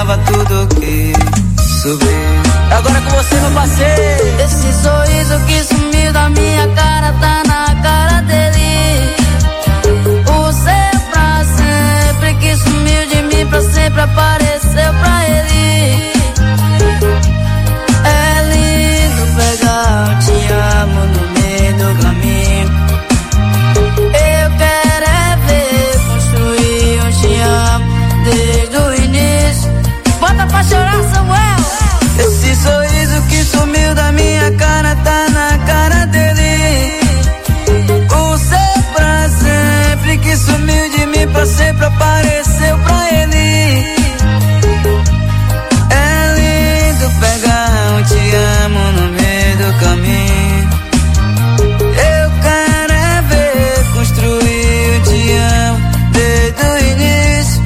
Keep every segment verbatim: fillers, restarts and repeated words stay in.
tava tudo ok. Subiu. Agora com você, meu parceiro. Esse sorriso que sumiu da minha cara tá na cara dele. O seu pra sempre que sumiu de mim pra sempre apareceu pra ele. É lindo pegar um te amo no meio do caminho. Eu quero é ver construir um te amo desde o início. Bota pra chorar, Samuel. Esse sorriso que sumiu da minha cara tá na cara dele. O seu pra sempre que sumiu de mim pra sempre apareceu pra ele. É lindo pegar um te amo no meio do caminho. Eu quero é ver construir um te amo desde o início.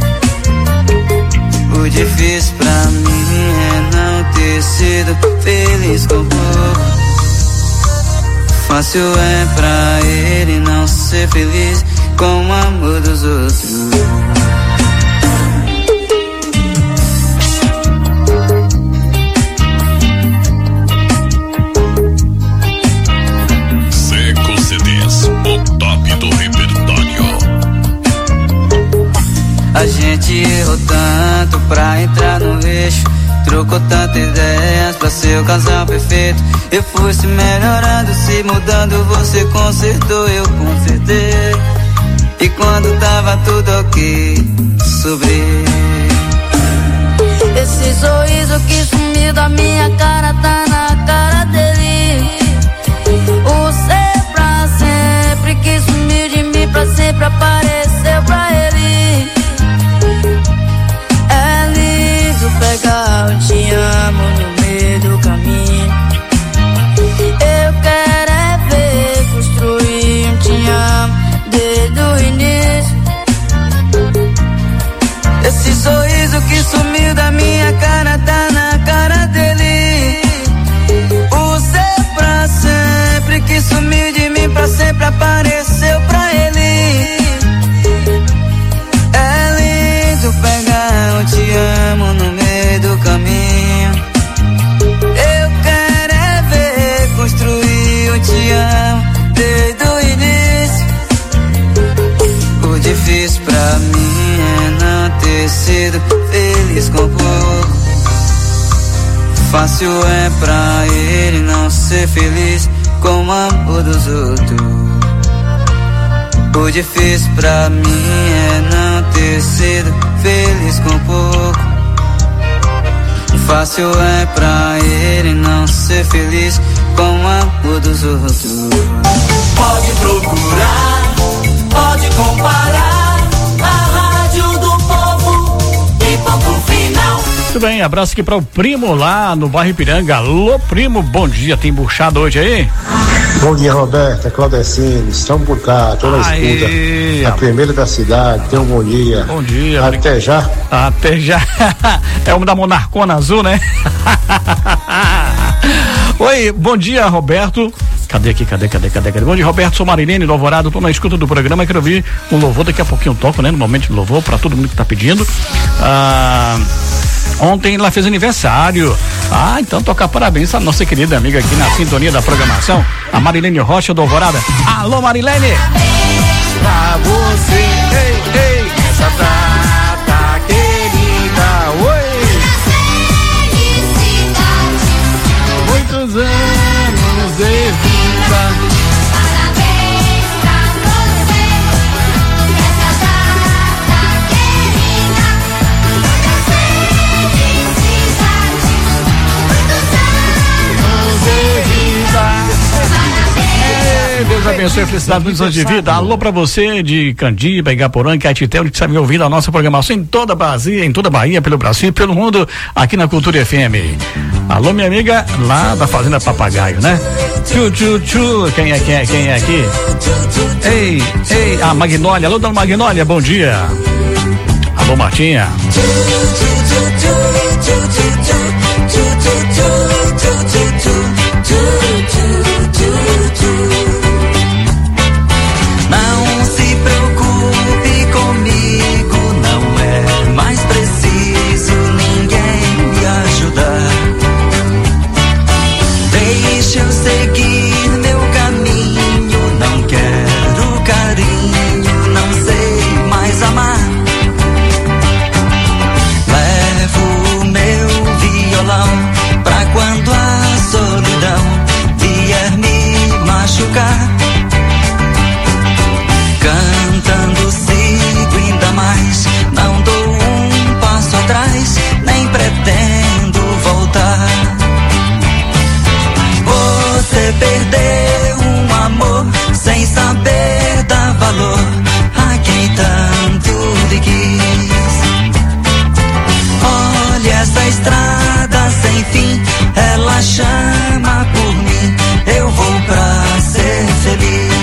O difícil pra mim é não ter sido feliz com pouco. Fácil é pra ele não ser feliz com o amor dos outros. Seco C Ds, o top do repertório. A gente errou tanto pra entrar no eixo. Trocou tantas ideias pra ser o casal perfeito. Eu fui se melhorando, se mudando, você consertou, eu consertei. E quando tava tudo ok, subi. Esse sorriso que sumiu da minha cara tá na cara dele. O ser pra sempre que sumiu de mim pra sempre apareceu pra ele. É lindo pegar um te amo no meio do caminho. Eu quero é ver construir um te amo desde o início. Esse sorriso que sumiu da minha cara tá na cara dele. O ser pra sempre que sumiu de mim pra sempre apareceu pra ele. É lindo pegar um te amo no meio do caminho. Eu quero é ver construir um te amo desde o início. O difícil pra mim é não ter sido feliz com pouco. Fácil é pra ele não ser feliz com o amor dos outros. O difícil pra mim é não ter sido feliz com pouco. Fácil é pra ele não ser feliz com o amor dos outros. Pode procurar, pode comparar, a Rádio do Povo e ponto final. Muito bem, abraço aqui para o primo lá no bairro Ipiranga. Alô, primo, bom dia, tem buchado hoje aí? Bom dia, Roberta, Claudecine, estamos por cá, toda a escuta, a primeira da cidade, tenha um bom dia. Bom dia. Até obrigado. Já. Até já. É uma da Monarcona Azul, né? Oi, bom dia, Roberto. Cadê aqui, cadê, cadê, cadê, cadê? Bom dia, Roberto, sou Marilene do Alvorada, tô na escuta do programa, quero ouvir um louvor, daqui a pouquinho eu toco, né? No momento de louvor, pra todo mundo que tá pedindo. Ah, ontem ela fez aniversário. Ah, então tocar parabéns à nossa querida amiga aqui na sintonia da programação, a Marilene Rocha do Alvorada. Alô, Marilene! Pra você, ei, ei, essa data querida, oi! Muitos anos de vida. Parabéns pra você, essa data querida. Muitas felicidades, muitos anos de vida. Deus abençoe, felicidade, muitos anos de vida. Alô pra você de Candiba, Igaporã, Caetité, que está me ouvindo a nossa programação em toda a Bahia, em toda a Bahia, pelo Brasil e pelo mundo, aqui na Cultura F M. Alô, minha amiga lá da Fazenda Papagaio, né? Tchu, tchu, tchu, quem é, quem é, quem é aqui? Ei, ei, a Magnólia, alô, dona Magnólia, bom dia. Alô, Martinha. Não se preocupe comigo, não é mais preciso ninguém. esta estrada sem fim, ela chama por mim, eu vou pra ser feliz.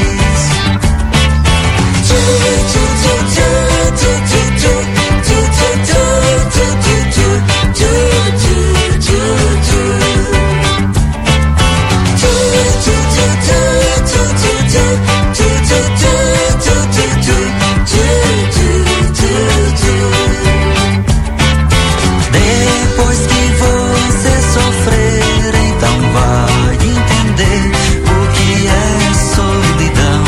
Depois que você sofrer, então vai entender o que é solidão.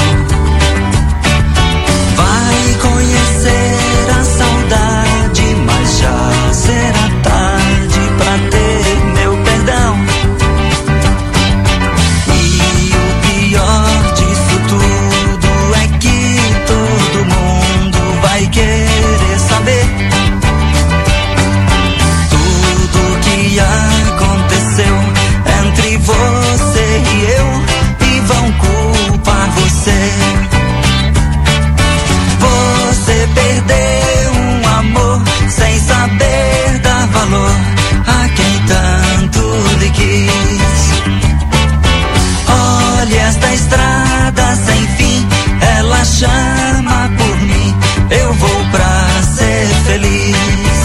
Vai conhecer a saudade, mas já será tarde pra ter meu perdão. E o pior disso tudo é que todo mundo vai querer saber tudo que aconteceu entre você e eu, e vão culpar você. Você perdeu um amor sem saber dar valor a quem tanto lhe quis. Olha esta estrada sem fim, ela chama por mim, eu vou pra ser feliz.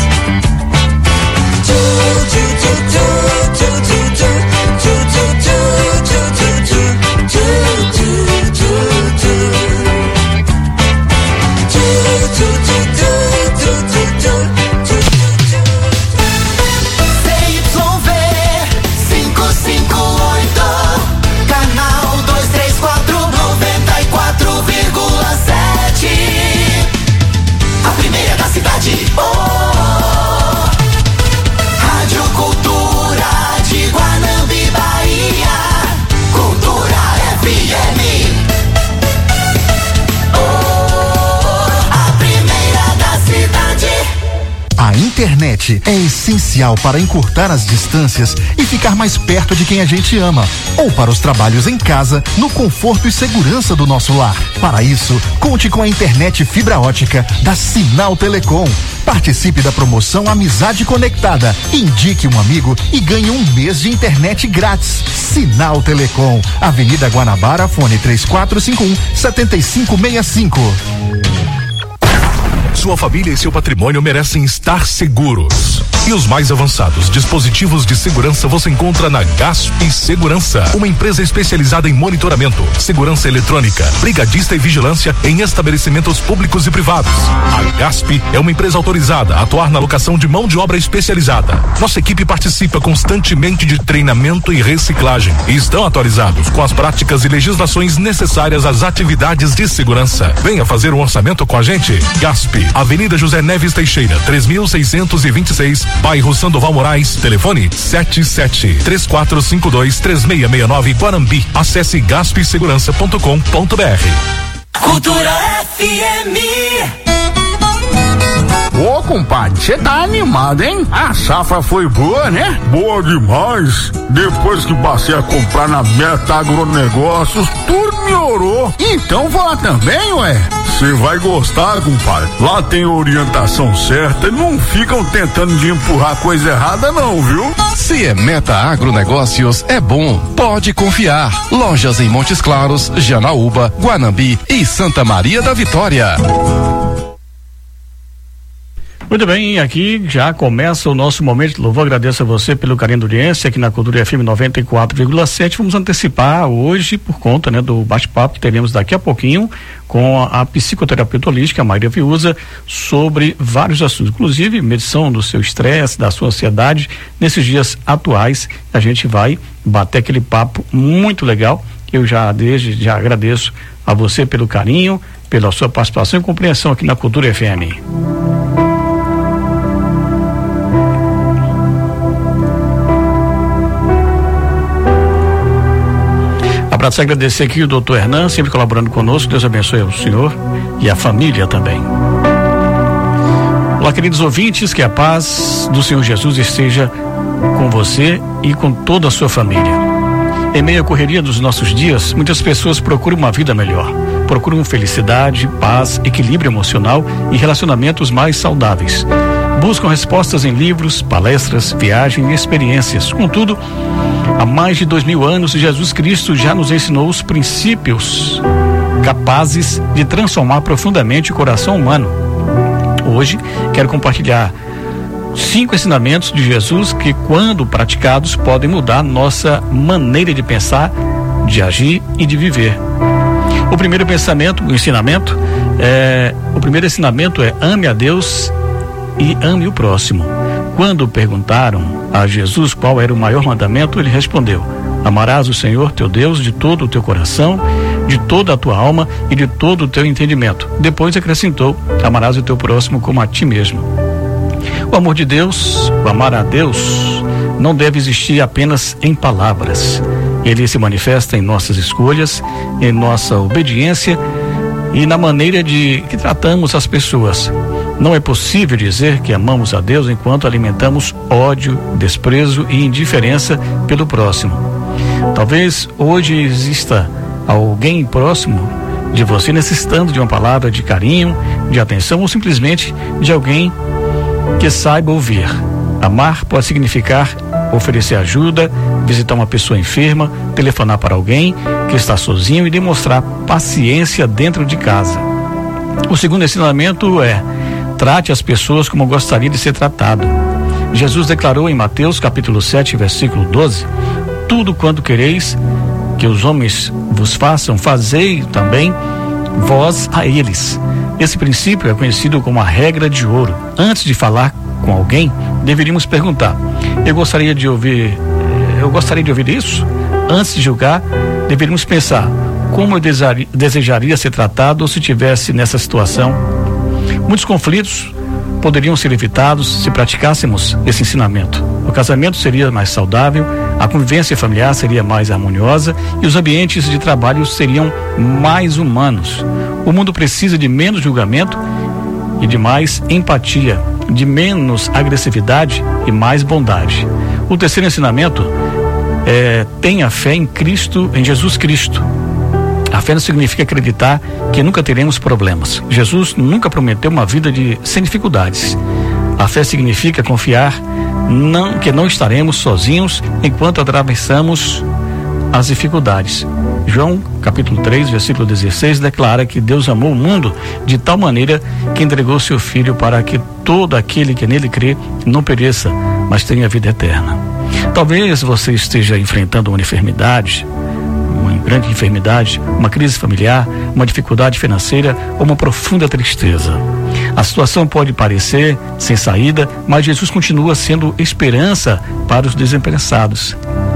A internet é essencial para encurtar as distâncias e ficar mais perto de quem a gente ama, ou para os trabalhos em casa, no conforto e segurança do nosso lar. Para isso, conte com a internet fibra ótica da Sinal Telecom. Participe da promoção Amizade Conectada, indique um amigo e ganhe um mês de internet grátis. Sinal Telecom, Avenida Guanabara, fone três quatro cinco um, sete cinco seis cinco. Sua família e seu patrimônio merecem estar seguros. E os mais avançados dispositivos de segurança você encontra na Gasp Segurança, uma empresa especializada em monitoramento, segurança eletrônica, brigadista e vigilância em estabelecimentos públicos e privados. A Gasp é uma empresa autorizada a atuar na locação de mão de obra especializada. Nossa equipe participa constantemente de treinamento e reciclagem e estão atualizados com as práticas e legislações necessárias às atividades de segurança. Venha fazer um orçamento com a gente. Gasp, Avenida José Neves Teixeira, três mil seiscentos e vinte e seis, bairro Sandoval Moraes, telefone sete sete três quatro cinco dois três seis seis nove, Guarambi. Acesse gasp segurança ponto com ponto b r. Cultura F M. Ô, compadre, você tá animado, hein? A safra foi boa, né? Boa demais. Depois que passei a comprar na Meta Agronegócios, tudo melhorou. Então vou lá também, ué. Você vai gostar, compadre. Lá tem orientação certa e não ficam tentando de empurrar coisa errada não, viu? Se é Meta Agronegócios, é bom. Pode confiar. Lojas em Montes Claros, Janaúba, Guanambi e Santa Maria da Vitória. Muito bem, aqui já começa o nosso momento de louvor. Agradeço a você pelo carinho da audiência aqui na Cultura F M noventa e quatro vírgula sete. Vamos antecipar hoje, por conta, né, do bate-papo que teremos daqui a pouquinho com a, a psicoterapeuta holística Maria Viúza sobre vários assuntos, inclusive medição do seu estresse, da sua ansiedade nesses dias atuais. A gente vai bater aquele papo muito legal. Eu já desde já agradeço a você pelo carinho, pela sua participação e compreensão aqui na Cultura F M. Abraço e agradecer aqui o doutor Hernan, sempre colaborando conosco. Deus abençoe o senhor e a família também. Olá, queridos ouvintes, que a paz do Senhor Jesus esteja com você e com toda a sua família. Em meio à correria dos nossos dias, muitas pessoas procuram uma vida melhor. Procuram felicidade, paz, equilíbrio emocional e relacionamentos mais saudáveis. buscam respostas em livros, palestras, viagens e experiências. Contudo, há mais de dois mil anos, Jesus Cristo já nos ensinou os princípios capazes de transformar profundamente o coração humano. Hoje, quero compartilhar cinco ensinamentos de Jesus que, quando praticados, podem mudar nossa maneira de pensar, de agir e de viver. O primeiro pensamento, o ensinamento, é, o primeiro ensinamento é: ame a Deus e ame o próximo. Quando perguntaram a Jesus qual era o maior mandamento, ele respondeu: amarás o Senhor teu Deus de todo o teu coração, de toda a tua alma e de todo o teu entendimento. Depois acrescentou: amarás o teu próximo como a ti mesmo. O amor de Deus, o amar a Deus, não deve existir apenas em palavras. Ele se manifesta em nossas escolhas, em nossa obediência e na maneira de que tratamos as pessoas. Não é possível dizer que amamos a Deus enquanto alimentamos ódio, desprezo e indiferença pelo próximo. Talvez hoje exista alguém próximo de você necessitando de uma palavra de carinho, de atenção ou simplesmente de alguém que saiba ouvir. Amar pode significar oferecer ajuda, visitar uma pessoa enferma, telefonar para alguém que está sozinho e demonstrar paciência dentro de casa. O segundo ensinamento é: trate as pessoas como gostaria de ser tratado. Jesus declarou em Mateus capítulo sete, versículo doze: tudo quanto quereis que os homens vos façam, fazei também vós a eles. Esse princípio é conhecido como a regra de ouro. Antes de falar com alguém, deveríamos perguntar: eu gostaria de ouvir, eu gostaria de ouvir isso? Antes de julgar, deveríamos pensar: como eu desejaria ser tratado se estivesse nessa situação? Muitos conflitos poderiam ser evitados se praticássemos esse ensinamento. O casamento seria mais saudável, a convivência familiar seria mais harmoniosa e os ambientes de trabalho seriam mais humanos. O mundo precisa de menos julgamento e de mais empatia, de menos agressividade e mais bondade. O terceiro ensinamento é: tenha fé em Cristo, em Jesus Cristo. A fé não significa acreditar que nunca teremos problemas. Jesus nunca prometeu uma vida de, sem dificuldades. A fé significa confiar não, que não estaremos sozinhos enquanto atravessamos as dificuldades. João capítulo três, versículo dezesseis declara que Deus amou o mundo de tal maneira que entregou seu Filho para que todo aquele que nele crê não pereça, mas tenha vida eterna. Talvez você esteja enfrentando uma enfermidade, uma grande enfermidade, uma crise familiar, uma dificuldade financeira ou uma profunda tristeza. A situação pode parecer sem saída, mas Jesus continua sendo esperança para os desesperançados,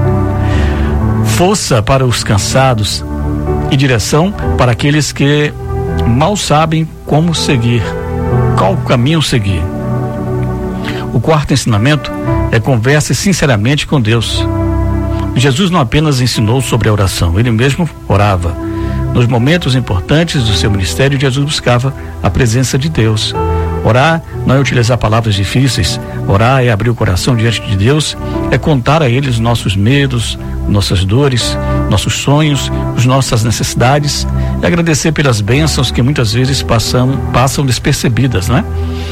força para os cansados e direção para aqueles que mal sabem como seguir, qual caminho seguir. O quarto ensinamento é: converse sinceramente com Deus. Jesus não apenas ensinou sobre a oração, ele mesmo orava. Nos momentos importantes do seu ministério, Jesus buscava a presença de Deus. Orar não é utilizar palavras difíceis. Orar é abrir o coração diante de Deus, é contar a Ele os nossos medos, nossas dores, nossos sonhos, as nossas necessidades, e agradecer pelas bênçãos que muitas vezes passam, passam despercebidas, não é?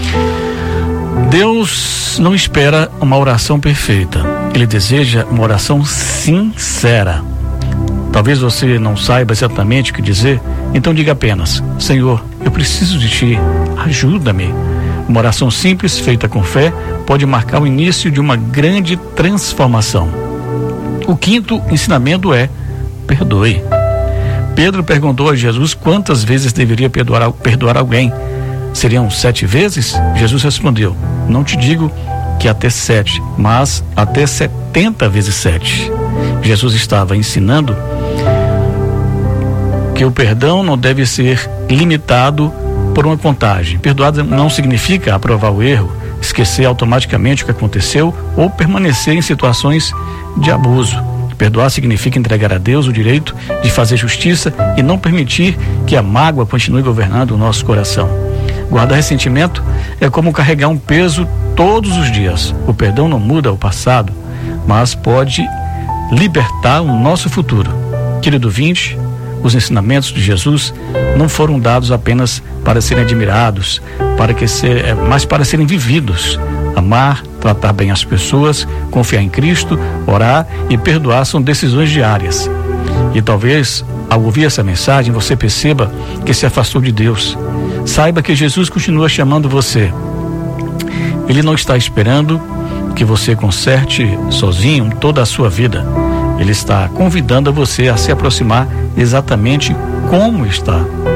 Deus não espera uma oração perfeita. Ele deseja uma oração sincera. Talvez você não saiba exatamente o que dizer, então diga apenas: Senhor, eu preciso de Ti, ajuda-me. Uma oração simples, feita com fé, pode marcar o início de uma grande transformação. O quinto ensinamento é: perdoe. Pedro perguntou a Jesus quantas vezes deveria perdoar, perdoar alguém. Seriam sete vezes? Jesus respondeu: não te digo que até sete, mas até setenta vezes sete. Jesus estava ensinando que o perdão não deve ser limitado por uma contagem. Perdoar não significa aprovar o erro, esquecer automaticamente o que aconteceu ou permanecer em situações de abuso. Perdoar significa entregar a Deus o direito de fazer justiça e não permitir que a mágoa continue governando o nosso coração. Guardar ressentimento é como carregar um peso todos os dias. O perdão não muda o passado, mas pode libertar o nosso futuro. Querido ouvinte, os ensinamentos de Jesus não foram dados apenas para serem admirados, para que ser, mas para serem vividos. Amar, tratar bem as pessoas, confiar em Cristo, orar e perdoar são decisões diárias. E talvez, ao ouvir essa mensagem, você perceba que se afastou de Deus. Saiba que Jesus continua chamando você. Ele não está esperando que você conserte sozinho toda a sua vida. Ele está convidando você a se aproximar exatamente como está.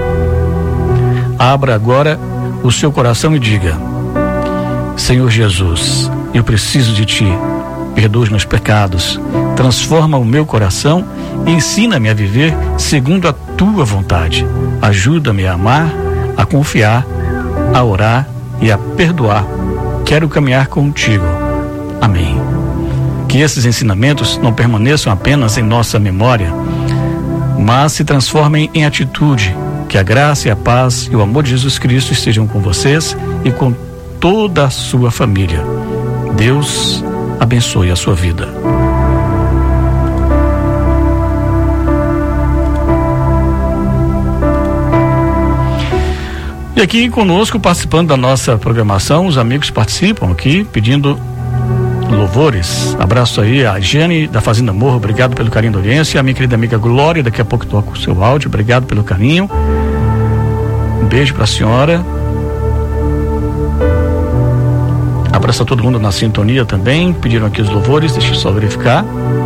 Abra agora o seu coração e diga: Senhor Jesus, eu preciso de Ti. Perdoa os meus pecados, transforma o meu coração e ensina-me a viver segundo a Tua vontade. Ajuda-me a amar, a confiar, a orar e a perdoar. Quero caminhar contigo. Amém. Que esses ensinamentos não permaneçam apenas em nossa memória, mas se transformem em atitude. Que a graça e a paz e o amor de Jesus Cristo estejam com vocês e com toda a sua família. Deus abençoe a sua vida. E aqui conosco, participando da nossa programação, os amigos participam aqui, pedindo louvores. Abraço aí a Jane da Fazenda Morro, obrigado pelo carinho da audiência. A minha querida amiga Glória, daqui a pouco toco o seu áudio, obrigado pelo carinho. Um beijo para a senhora. Abraço a todo mundo na sintonia também. Pediram aqui os louvores, deixa eu só verificar.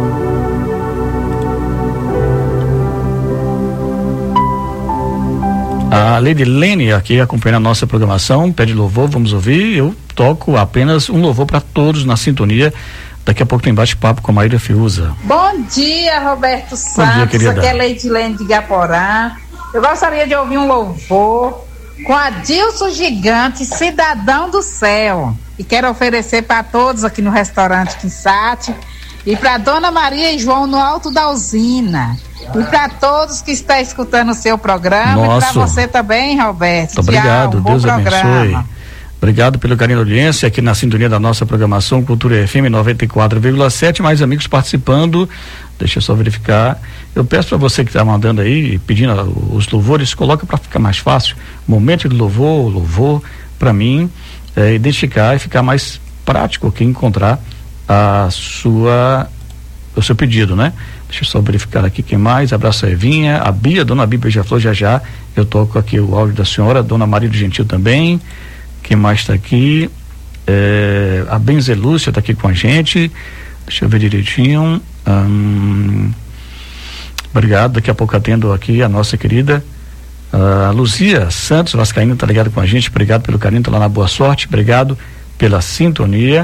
A Lady Lene aqui acompanhando a nossa programação, pede louvor, vamos ouvir. Eu toco apenas um louvor para todos na sintonia. Daqui a pouco tem bate-papo com a Maíra Fiuza. Bom dia, Roberto Santos. Bom dia, querida. Aqui é Lady Lene de Gaporá. Eu gostaria de ouvir um louvor com Adilson Gigante, Cidadão do Céu. E quero oferecer para todos aqui no restaurante Quissate e para Dona Maria e João no Alto da Usina. E para todos que estão escutando o seu programa. Nossa. E para você também, Roberto. Muito obrigado, Tchau, Deus programa. abençoe. Obrigado pelo carinho da audiência aqui na sintonia da nossa programação Cultura F M noventa e quatro vírgula sete. Mais amigos participando. Deixa eu só verificar. Eu peço para você que está mandando aí, pedindo os louvores, coloca para ficar mais fácil. Momento de louvor, louvor, para mim, é, identificar e ficar mais prático aqui, encontrar a sua, o seu pedido, né? Deixa eu só verificar aqui quem mais. Abraço a Evinha, a Bia, Dona Bia Beija-Flor, já já eu toco aqui o áudio da senhora, Dona Maria do Gentil também. Quem mais está aqui? É, a Benzelúcia está aqui com a gente. Deixa eu ver direitinho. Hum, obrigado. Daqui a pouco atendo aqui a nossa querida a Luzia Santos Vascaína, está ligada com a gente. Obrigado pelo carinho, está lá na Boa Sorte. Obrigado pela sintonia.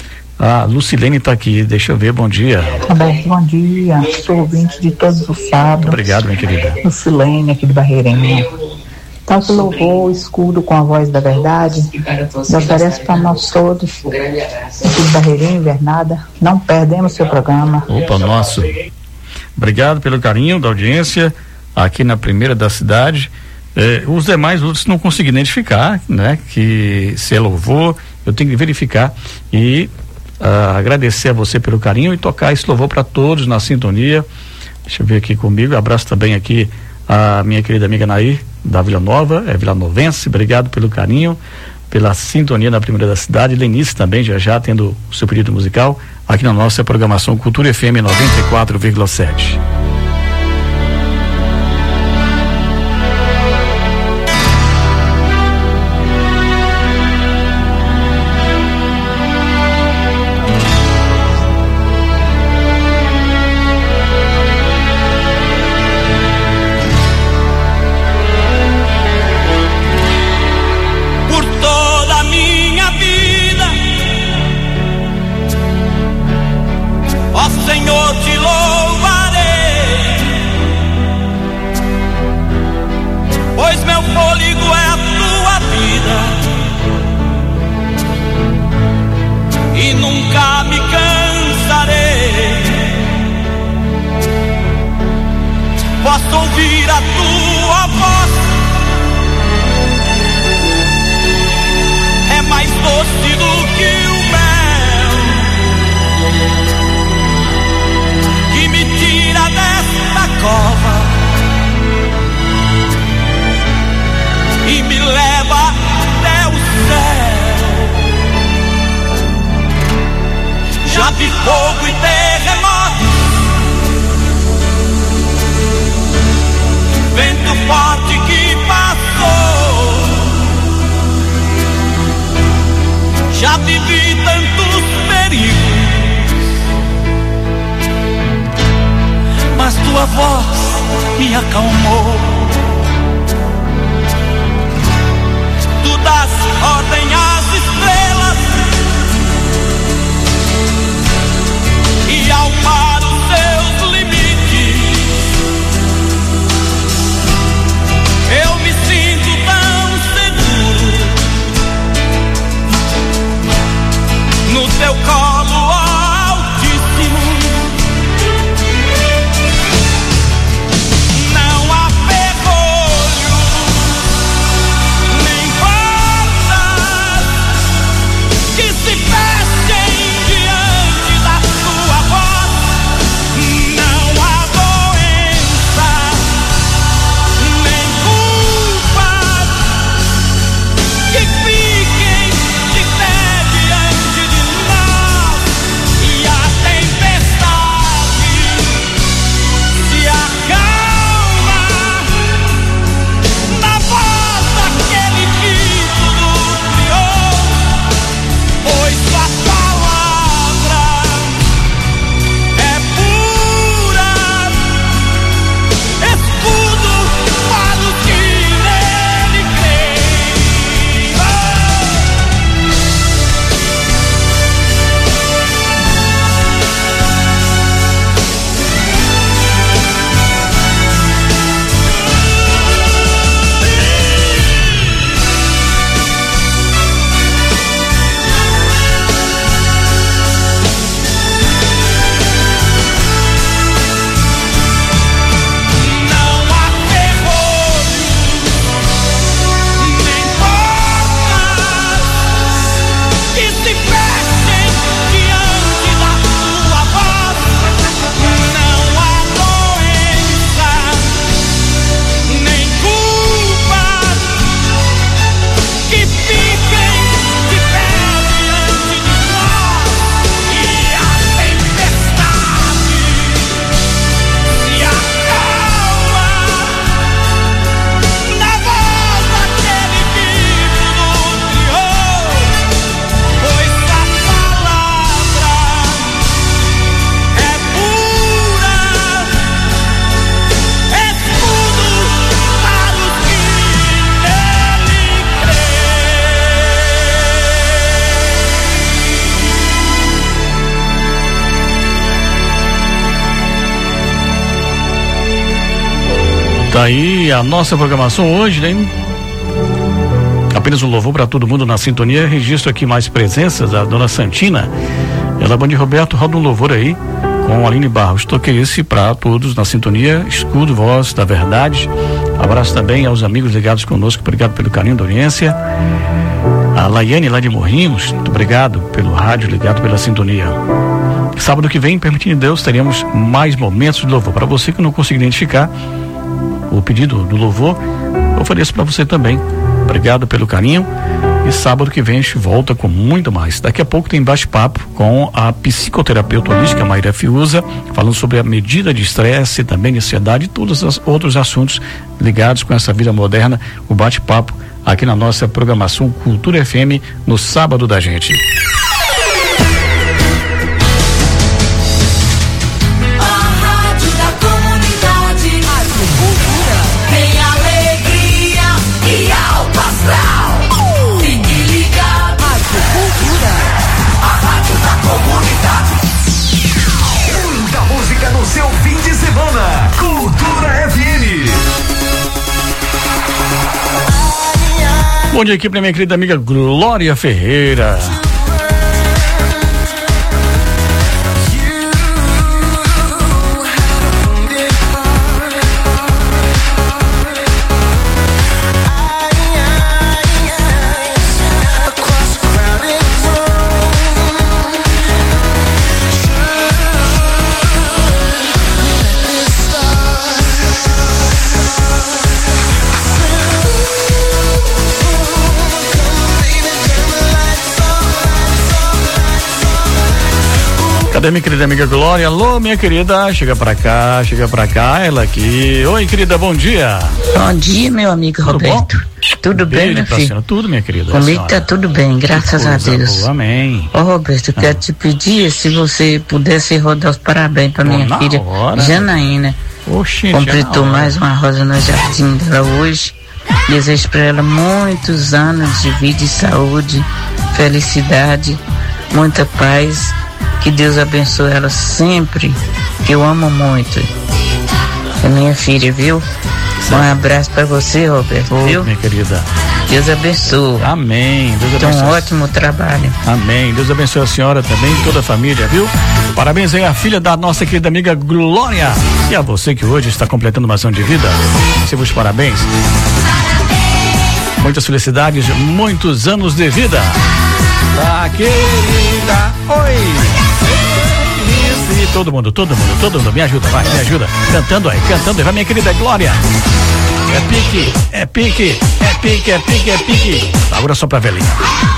A Lucilene está aqui, deixa eu ver, bom dia. Roberto, bom dia. Sou ouvinte de todos os sábados. Obrigado, minha querida. Lucilene, aqui de Barreirinha. Toque o louvor, escudo com a voz da verdade. Eu ofereço para nós todos, aqui de Barreirinha, Invernada. Não perdemos seu programa. Opa, nosso. Obrigado pelo carinho da audiência aqui na primeira da cidade. Eh, os demais outros não consegui identificar, né? Que se é louvor, eu tenho que verificar e uh, agradecer a você pelo carinho e tocar esse louvor para todos na sintonia. Deixa eu ver aqui comigo. Abraço também aqui a minha querida amiga Nair da Vila Nova, é Vila Novense. Obrigado pelo carinho, pela sintonia na primeira da cidade. Lenice também já já tendo o seu pedido musical aqui na nossa programação Cultura F M noventa e quatro vírgula sete. Senhor, te louvarei. de fogo e terremoto, vento forte que passou. Já vivi tantos perigos, mas tua voz me acalmou. Tu das ordem às estrelas e ao mar os seus limites. Eu me sinto tão seguro no teu colo altíssimo. Não há ferrolho, nem portas que se fechem diante da tua voz. Não há doença, nem culpas que fiquem de pé diante de nós. E a tempestade se acalma na voz daquele que tudo criou, pois tua palavra é pura, escudo para os que nele creem. Não há ferrolho, nem portas que se fechem diante da tua voz. Não há doença, nem culpas que fiquem de pé diante de nós. E a tempestade se acalma na voz daquele que tudo criou, pois a palavra é pura, escudo para os que nele Tá aí a nossa programação hoje, né? Apenas um louvor para todo mundo na sintonia. Registro aqui mais presenças, a dona Santina. Ela, bom dia, Roberto, roda um louvor aí com a Aline Barros. Toquei esse para todos na sintonia. Escudo, voz da verdade. Abraço também aos amigos ligados conosco. Obrigado pelo carinho da audiência. A Laiane lá de Morrinhos, muito obrigado pelo rádio, ligado pela sintonia. Sábado que vem, permitindo Deus, teremos mais momentos de louvor. Para você que não conseguiu identificar o pedido do louvor, eu ofereço para você também. Obrigado pelo carinho. E sábado que vem a gente volta com muito mais. Daqui a pouco tem bate-papo com a psicoterapeuta holística Maíra Fiuza, falando sobre a medida de estresse, também de ansiedade e todos os outros assuntos ligados com essa vida moderna. O bate-papo aqui na nossa programação Cultura F M no sábado da gente. Seu fim de semana, Cultura F M. Bom dia aqui para minha querida amiga Glória Ferreira. Cadê minha querida amiga Glória? Alô, minha querida, chega pra cá, chega pra cá, ela aqui. Oi, querida, bom dia. Bom dia, meu amigo tudo Roberto. Bom? Tudo bem, meu filho? Senhora, tudo, minha querida. Comigo tá tudo bem, graças a Deus. Boa, amém. Ô, Roberto, eu ah. quero te pedir se você pudesse rodar os parabéns pra minha oh, filha, hora. Janaína. Oxi, completou mais uma rosa no jardim dela hoje. Desejo pra ela muitos anos de vida e saúde, felicidade, muita paz. Que Deus abençoe ela sempre, que eu amo muito. É minha filha, viu? Um abraço pra você, Roberto, oh, viu? Minha querida. Deus abençoe. Amém. Deus abençoe. Tem um ótimo trabalho. Amém. Deus abençoe a senhora também e toda a família, viu? Parabéns aí à filha da nossa querida amiga Glória. E a você que hoje está completando uma ação de vida. Receba os parabéns. Muitas felicidades, muitos anos de vida. Tá, querida. Oi. E todo mundo, todo mundo, todo mundo, me ajuda, vai, me ajuda. Cantando aí, cantando aí, vai, minha querida Glória. É pique, é pique, é pique, é pique, é pique. Agora só pra velhinha.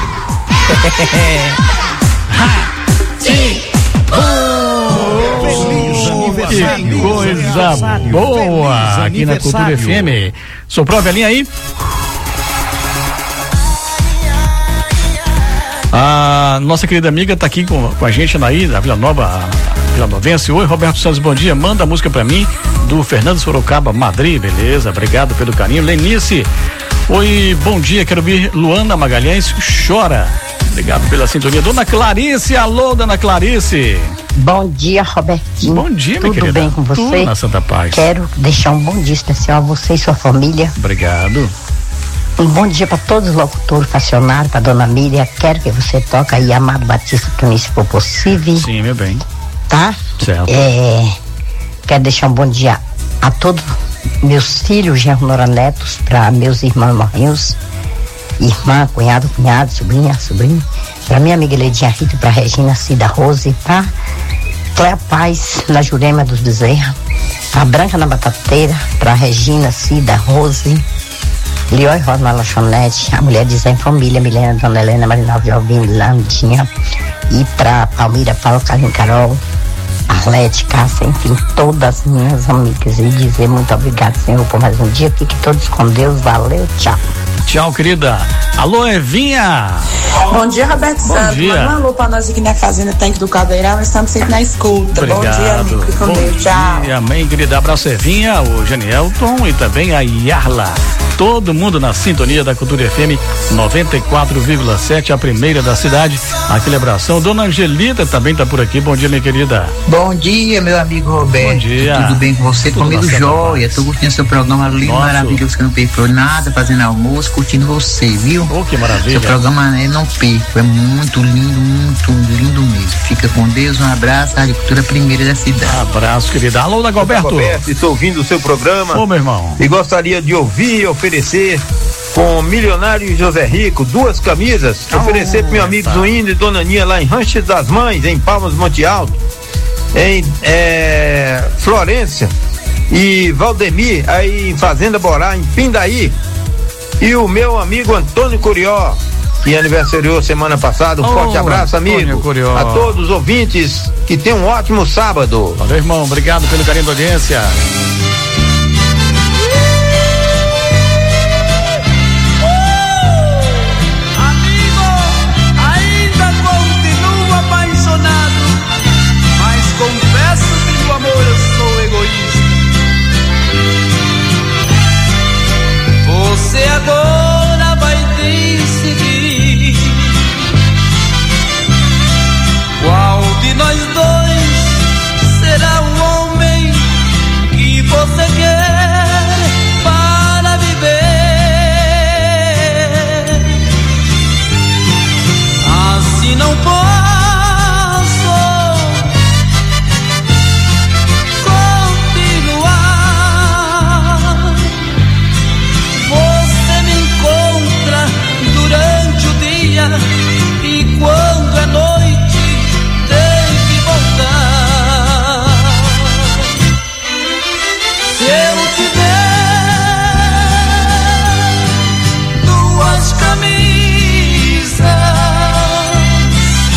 Que coisa boa aqui na Cultura F M. Soprou a velhinha aí? A nossa querida amiga tá aqui com, com a gente aí da Vila Nova, a Vila Novense. Oi, Roberto Santos, bom dia. Manda a música pra mim do Fernando Sorocaba, Madrid, beleza? Obrigado pelo carinho. Lenice, oi, bom dia. Quero ouvir Luana Magalhães, Chora. Obrigado pela sintonia. Dona Clarice, alô, Dona Clarice. Bom dia, Robertinho. Bom dia, minha Tudo querida. bem com você? Tudo na Santa Paz. Quero deixar um bom dia especial a você e sua família. Obrigado. Um bom dia para todos os locutores acionados, para dona Miriam. Quero que você toque aí Amado Batista para mim, se for possível. Sim, meu bem. Tá? Certo. É, quero deixar um bom dia a todos meus filhos, genro, nora, netos, para meus irmãos morrinhos, irmã, cunhado, cunhado, sobrinha, sobrinho, para minha amiga Ledinha Rita, para Regina Cida Rose, para Cléa Paz, na Jurema dos Bezerra, para Branca na Batateira, para Regina Cida Rose, Leói Rosa na Lanchonete, a mulher de Zé em Família, Milena, Dona Helena, Marinalva Alvim, Landinha, e pra Palmira, Paulo, Carlinhos, Carol, Arlete, Cássia, enfim, todas as minhas amigas, e dizer muito obrigado, Senhor, por mais um dia. Fique todos com Deus, valeu, tchau. Tchau, querida. Alô, Evinha. Bom dia, Roberto Bom Santos. dia. Manda um alô pra nós aqui na Fazenda Tanque do Caldeirão, nós estamos sempre na escuta. Obrigado. Bom dia, amigo. Fique com Deus, tchau. Dia, amém, querida. Abraço, Evinha, o Janielton e também a Yarla. Todo mundo na sintonia da Cultura F M noventa e quatro vírgula sete, a primeira da cidade. Aquele abração. Dona Angelita também tá por aqui. Bom dia, minha querida. Bom dia, meu amigo Roberto. Bom dia. Tudo bem com você? Tudo Comigo jóia. Tô curtindo seu programa lindo, Nossa. maravilhoso, que eu não perco nada, fazendo almoço, curtindo você, viu? Oh, que maravilha. Seu programa eu não perco, é muito lindo, muito lindo mesmo. Fica com Deus, um abraço, Rádio Cultura Primeira da cidade. Abraço, querida. Alô, Dagoberto. Roberto, estou ouvindo o seu programa. Ô, meu irmão. E gostaria de ouvir e oferecer com Milionário e José Rico, duas camisas, oh, oferecer pro meu amigo Zuíno e Dona Aninha lá em Rancho das Mães, em Palmas Monte Alto, em é, Florência e Valdemir, aí em Fazenda Borá, em Pindaí, e o meu amigo Antônio Curió, que aniversariou semana passada. Um oh, forte abraço, amigo, a todos os ouvintes, que tenham um ótimo sábado. Valeu, irmão, obrigado pelo carinho da audiência. Você agora vai decidir qual de nós dois será o homem que você quer para viver. Assim não posso e quando é noite tem que voltar. Se eu tiver duas camisas,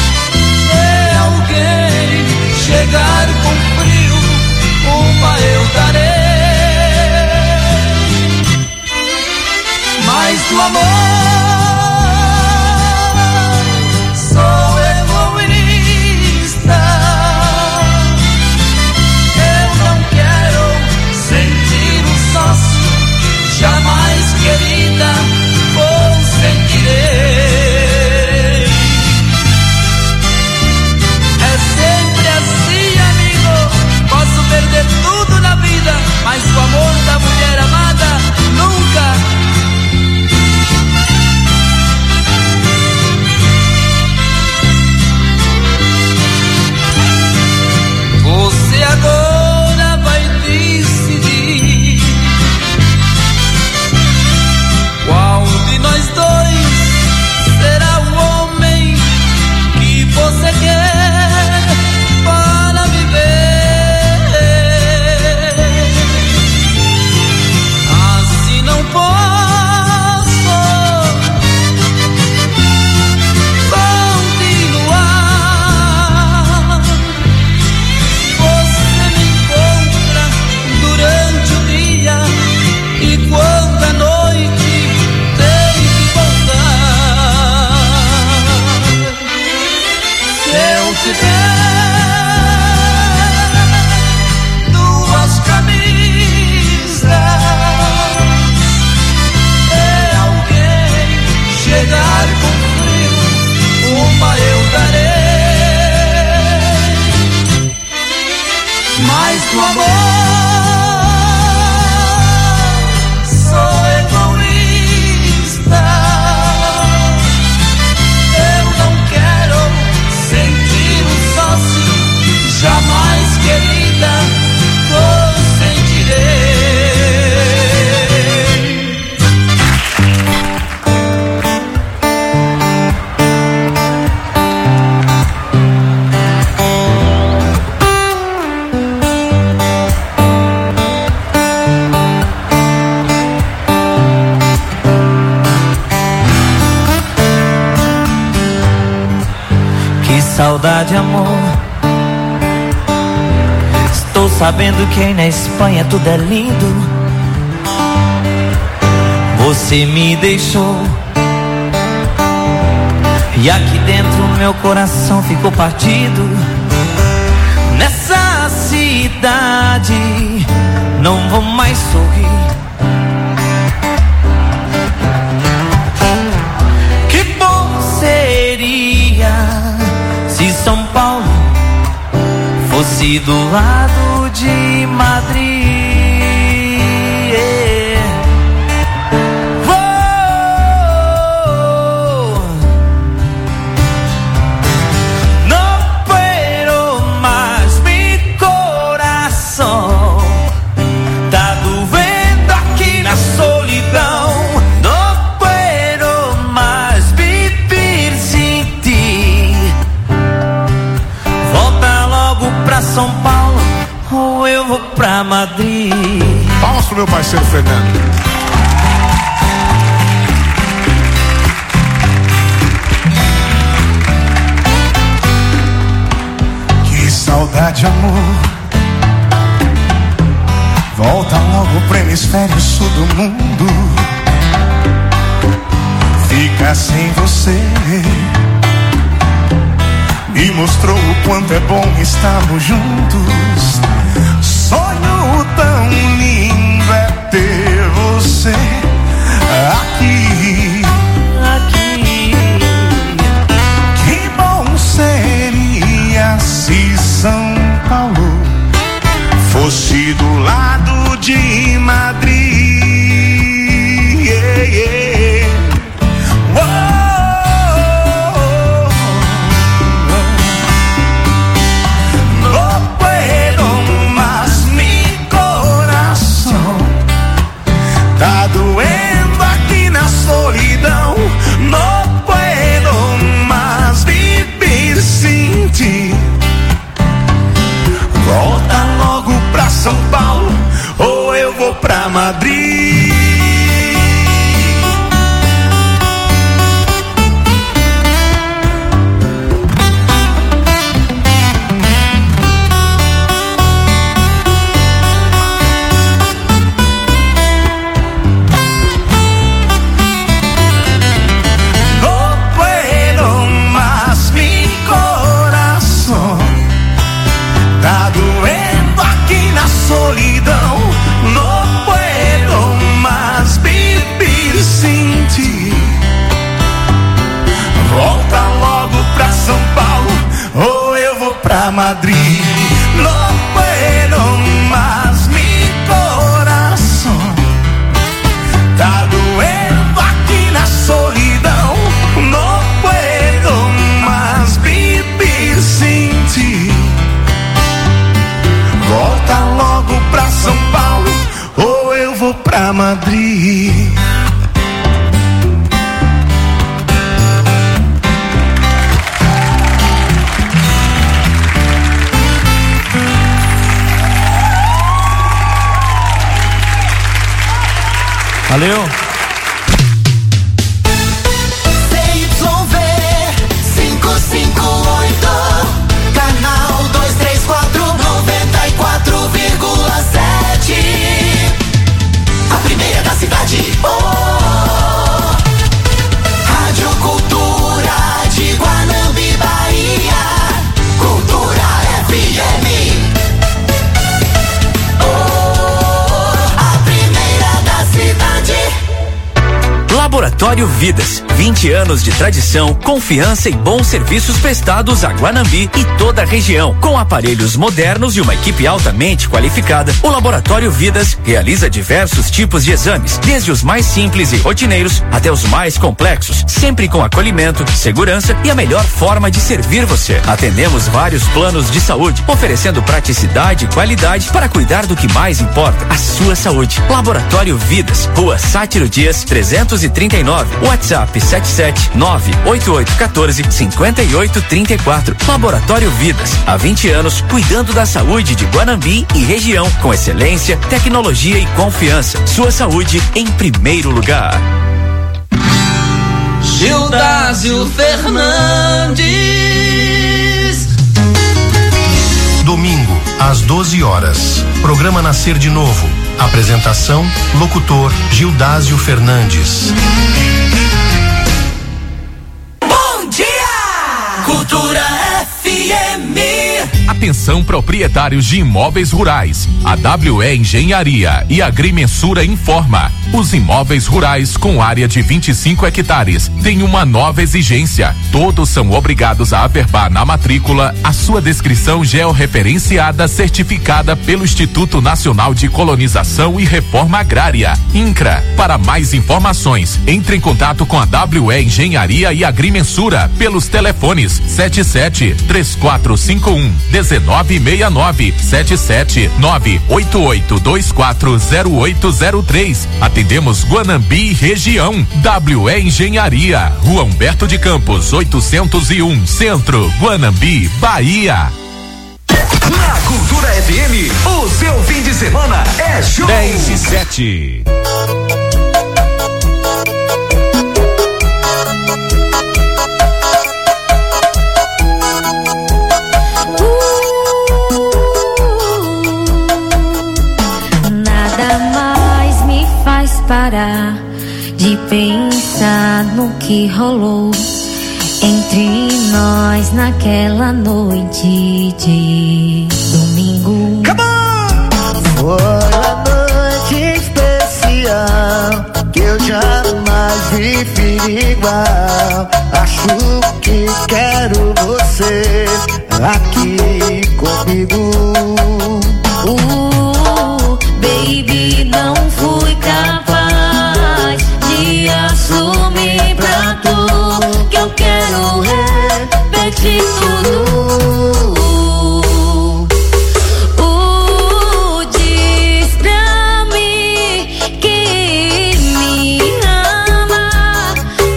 amor. Sou egoísta. Eu não quero sentir um sócio, jamais, querida, consentirei. É sempre assim, amigo. Posso perder tudo na vida, mas o amor da mulher amada nunca. Você agora vai decidir qual de nós dois será o homem que você quer para viver. Assim não posso continuar. Você me encontra durante o dia e quando é noite tem que voltar. Se eu tiver duas camisas e alguém chegar com frio, uma eu darei. Mas do amor sou egoísta. Eu não quero sentir um sócio, jamais, querida, consentirei. Que saudade, amor. Estou sabendo que aí na Espanha tudo é lindo. Você me deixou e aqui dentro meu coração ficou partido. Nessa cidade não vou mais sorrir. Que bom seria se São Paulo fosse do lado de Madrid. Oh, no puedo más, mi coração tá doendo aqui na solidão. No puedo más vivir sin ti. Volta logo pra São Paulo ou eu vou pra Madrid. Palmas pro meu parceiro Fernando. Que saudade, amor. Volta logo pro hemisfério sul do mundo. Ficar sem você me mostrou o quanto é bom estarmos juntos. Sonho tão lindo é ter você aqui. Aqui. Que bom seria se São Paulo fosse do lado de Madrid. Yeah, yeah. Oh. Me pra Madrid. No puedo más, mi corazón tá doendo aqui na solidão. No puedo más vivir sem ti. Volta logo pra São Paulo ou eu vou pra Madrid. Valeu. C Y V cinco cinco oito, canal duzentos e trinta e quatro, noventa e quatro vírgula sete. A primeira da cidade. Oh, Rádio Cultura de Guanambi, Bahia. Cultura F M. Laboratório Vidas, vinte anos de tradição, confiança e bons serviços prestados a Guanambi e toda a região. Com aparelhos modernos e uma equipe altamente qualificada, o Laboratório Vidas realiza diversos tipos de exames, desde os mais simples e rotineiros até os mais complexos, sempre com acolhimento, segurança e a melhor forma de servir você. Atendemos vários planos de saúde, oferecendo praticidade e qualidade para cuidar do que mais importa, a sua saúde. Laboratório Vidas, Rua Sátiro Dias, trezentos e trinta e nove, WhatsApp sete sete nove oito oito um quatro cinco oito três quatro. Laboratório Vidas, há vinte anos cuidando da saúde de Guanambi e região com excelência, tecnologia e confiança. Sua saúde em primeiro lugar. Gildásio Fernandes. Domingo, às doze horas. Programa Nascer de Novo. Apresentação, locutor Gildásio Fernandes. Bom dia! Cultura F M. Atenção, proprietários de imóveis rurais. A W E Engenharia e Agrimensura informa: os imóveis rurais com área de vinte e cinco hectares têm uma nova exigência. Todos são obrigados a averbar na matrícula a sua descrição georreferenciada certificada pelo Instituto Nacional de Colonização e Reforma Agrária, INCRA. Para mais informações, entre em contato com a W E Engenharia e Agrimensura pelos telefones sete sete três quatro cinco um um nove seis nove, sete sete nove oito oito dois quatro zero oito zero três. Atendemos Guanambi e região. W E Engenharia, Rua Humberto de Campos, oitocentos e um, Centro, Guanambi, Bahia. Na Cultura F M, o seu fim de semana é show. dez e sete. Parar de pensar no que rolou entre nós naquela noite de domingo. Foi a noite especial que eu jamais vivi igual. Acho que quero você aqui comigo. Uh, baby, não fui capaz de assumir pra tu que eu quero repetir tudo. Uh, diz pra mim que me ama,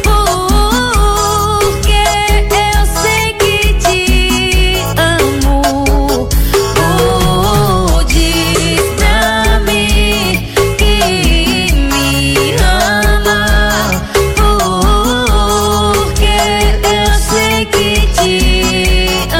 porque eu sei que te amo. Uh, diz pra mim que me ama, porque eu sei que te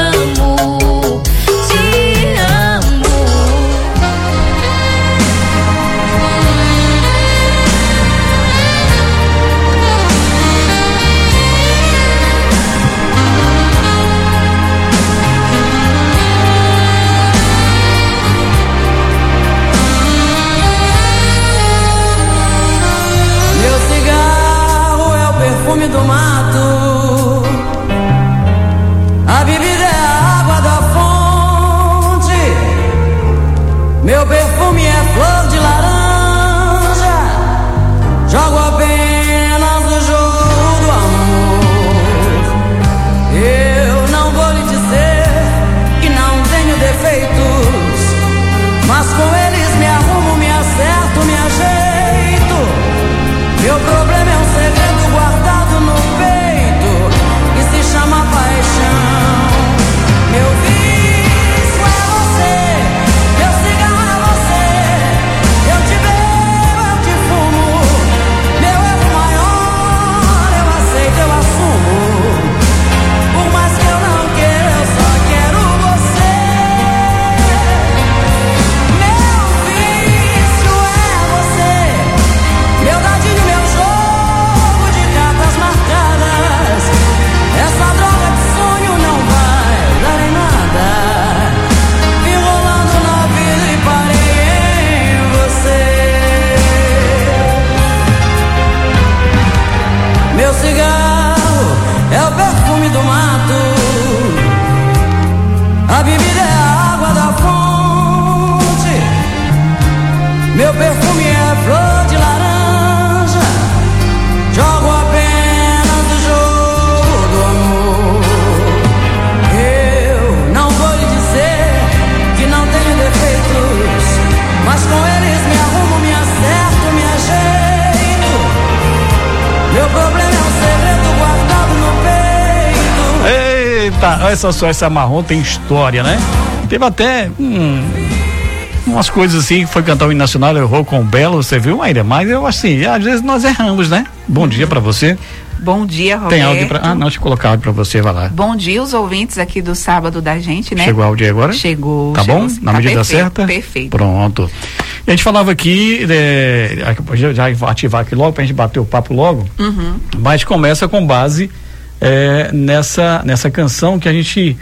Meu perfume é flor de laranja, jogo apenas o jogo do amor. Eu não vou lhe dizer que não tenho defeitos, mas com eles me arrumo, me acerto, me ajeito. Meu problema é um segredo guardado no peito e se chama paixão. Meu vício é você, meu cigarro é você, eu te bebo, eu te fumo. Meu erro maior, eu aceito, eu assumo. Por mais que eu não queira, eu só quero você. Meu vício é você, meu dadinho, meu jogo de cartas marcadas. Essa droga de sonho não vai dar em nada. Vim rolando na vida e parei em você. Meu cigarro é o perfume do mato, a bebida é a água da fonte. Meu perfume é flor de laranja, jogo apenas o jogo do amor. Eu não vou lhe dizer que não tenho defeitos, mas com eles me arrumo, me acerto, me ajeito. Meu problema é um segredo guardado no peito. Eita, essa só, essa marrom tem história, né? Teve até hum, umas coisas assim, que foi cantar o hino nacional, errou com o Belo, você viu, Maíra? Mas eu assim, às vezes nós erramos, né? Bom dia pra você. Bom dia, Roberto. Tem áudio pra... Ah, não, deixa eu colocar áudio pra você, vai lá. Bom dia, os ouvintes aqui do sábado da gente, né? Chegou o áudio aí agora? Chegou. Tá chegou, bom? sim. Na Tá medida perfeito, certa? Perfeito. Pronto. E a gente falava aqui, é, já, já vou ativar aqui logo pra gente bater o papo logo, Uhum. mas começa com base é, nessa, nessa canção que a gente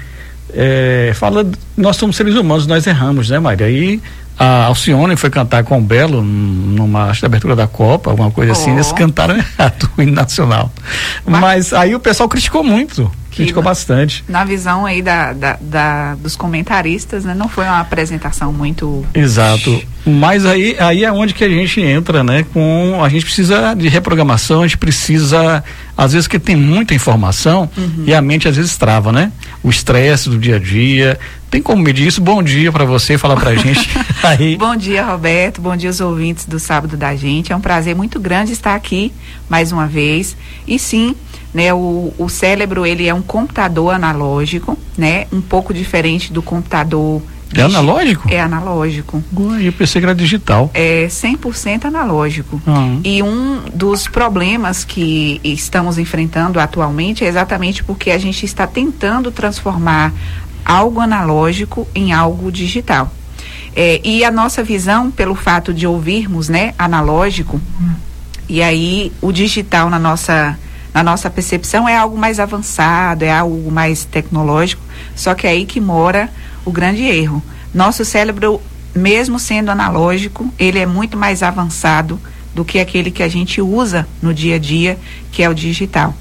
é, fala, nós somos seres humanos, nós erramos, né, Maria? Aí a Alcione foi cantar com o Belo numa acho, abertura da Copa, alguma coisa oh. assim, eles cantaram errado o hino nacional. Mas, mas aí o pessoal criticou muito, criticou bastante. Na visão aí da, da, da, dos comentaristas, né? Não foi uma apresentação muito... Exato. Mas aí, aí é onde que a gente entra, né? Com, a gente precisa de reprogramação, a gente precisa, às vezes que tem muita informação uhum. e a mente às vezes trava, né? O estresse do dia a dia. Tem como medir isso? Bom dia pra você, fala pra gente. Aí. Bom dia, Roberto, bom dia aos ouvintes do sábado da gente. É um prazer muito grande estar aqui mais uma vez. E sim, né, o, o cérebro, ele é um computador analógico, né? Um pouco diferente do computador. É analógico? É analógico. Ué, eu pensei que era digital. É cem por cento analógico. Uhum. E um dos problemas que estamos enfrentando atualmente é exatamente porque a gente está tentando transformar algo analógico em algo digital. É, e a nossa visão, pelo fato de ouvirmos, né, analógico, uhum. e aí o digital na nossa, na nossa percepção é algo mais avançado, é algo mais tecnológico, só que é aí que mora o grande erro. Nosso cérebro, mesmo sendo analógico, ele é muito mais avançado do que aquele que a gente usa no dia a dia, que é o digital.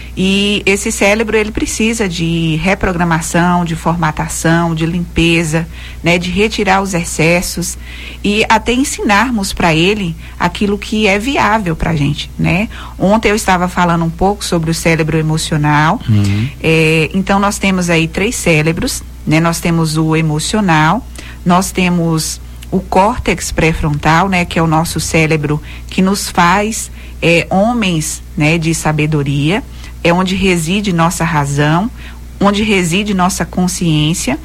E esse cérebro, ele precisa de reprogramação, de formatação, de limpeza, né, de retirar os excessos e até ensinarmos para ele aquilo que é viável para a gente, né? Ontem eu estava falando um pouco sobre o cérebro emocional. Uhum. É, então nós temos aí três cérebros, né? Nós temos o emocional, nós temos o córtex pré-frontal, né, que é o nosso cérebro que nos faz é, homens, né, de sabedoria. É onde reside nossa razão, onde reside nossa consciência,